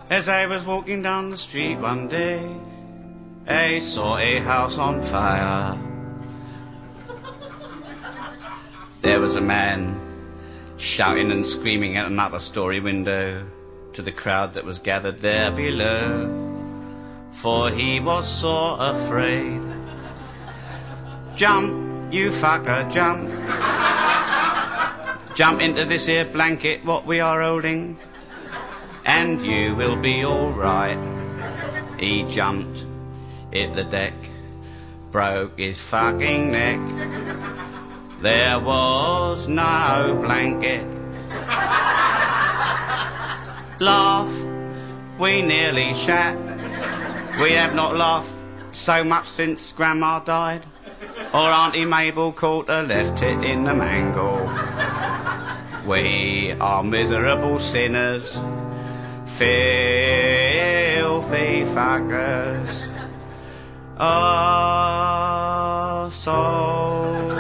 As I was walking down the street one day, I saw a house on fire. There was a man shouting and screaming at an upper-story window to the crowd that was gathered there below, for he was sore afraid. Jump, you fucker, jump. Jump into this here blanket what we are holding, and you will be all right. He jumped, hit the deck, broke his fucking neck. There was no blanket. Laugh, we nearly shat. We have not laughed so much since Grandma died, or Auntie Mabel Coulter left it in the mangle. We are miserable sinners, filthy fuckers. Oh, so